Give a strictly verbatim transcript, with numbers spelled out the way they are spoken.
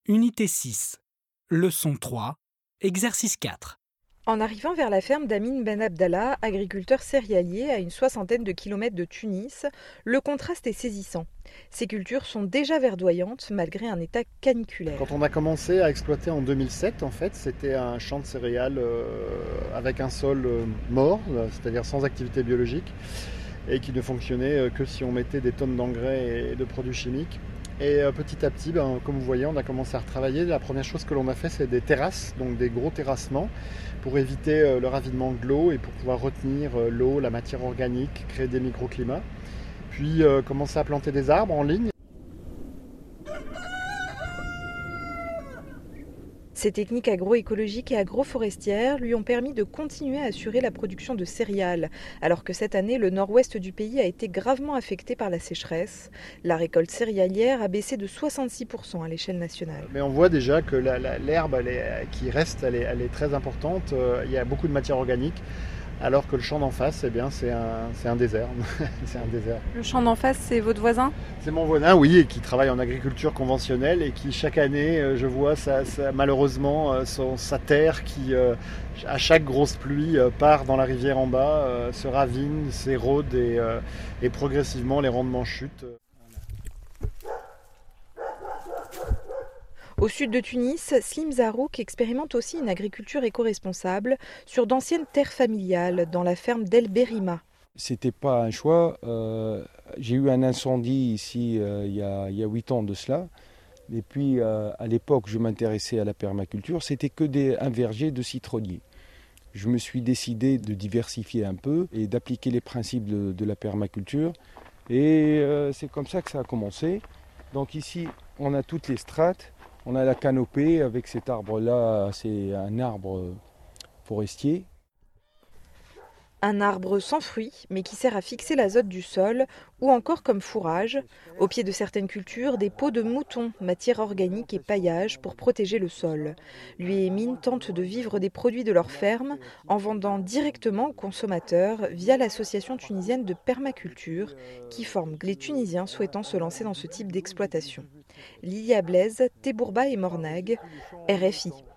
Unité six, leçon trois, exercice quatre. En arrivant vers la ferme d'Amin Ben Abdallah, agriculteur céréalier à une soixantaine de kilomètres de Tunis, le contraste est saisissant. Ces cultures sont déjà verdoyantes malgré un état caniculaire. Quand on a commencé à exploiter en deux mille sept, en fait, c'était un champ de céréales euh, avec un sol euh, mort, c'est-à-dire sans activité biologique, et qui ne fonctionnait que si on mettait des tonnes d'engrais et de produits chimiques. Et euh, petit à petit, ben, comme vous voyez, on a commencé à retravailler. La première chose que l'on a fait, c'est des terrasses, donc des gros terrassements, pour éviter euh, le ravinement de l'eau et pour pouvoir retenir euh, l'eau, la matière organique, créer des microclimats. Puis euh, commencer à planter des arbres en ligne. Ces techniques agroécologiques et agroforestières lui ont permis de continuer à assurer la production de céréales, alors que cette année, le nord-ouest du pays a été gravement affecté par la sécheresse. La récolte céréalière a baissé de soixante-six pour cent à l'échelle nationale. Mais on voit déjà que la, la, l'herbe elle est, qui reste, elle est, elle est très importante. Euh, il y a beaucoup de matière organique. Alors que le champ d'en face, eh bien, c'est un, c'est un désert. c'est un désert. Le champ d'en face, c'est votre voisin ? C'est mon voisin, oui, et qui travaille en agriculture conventionnelle et qui, chaque année, je vois ça, ça, malheureusement son, sa terre qui, à chaque grosse pluie, part dans la rivière en bas, se ravine, s'érode et, et progressivement les rendements chutent. Au sud de Tunis, Slim Zarouk expérimente aussi une agriculture éco-responsable sur d'anciennes terres familiales dans la ferme d'El Berima. C'était pas un choix. Euh, j'ai eu un incendie ici euh, il y a, il y a huit ans de cela. Et puis euh, à l'époque, je m'intéressais à la permaculture. C'était que des, un verger de citronniers. Je me suis décidé de diversifier un peu et d'appliquer les principes de, de la permaculture. Et euh, c'est comme ça que ça a commencé. Donc ici, on a toutes les strates. On a la canopée avec cet arbre-là, c'est un arbre forestier. Un arbre sans fruits, mais qui sert à fixer l'azote du sol, ou encore comme fourrage. Au pied de certaines cultures, des peaux de mouton, matière organique et paillage pour protéger le sol. Lui et Mine tentent de vivre des produits de leur ferme en vendant directement aux consommateurs via l'association tunisienne de permaculture, qui forme les Tunisiens souhaitant se lancer dans ce type d'exploitation. Lilia Blaise, Tebourba et Mornag, R F I.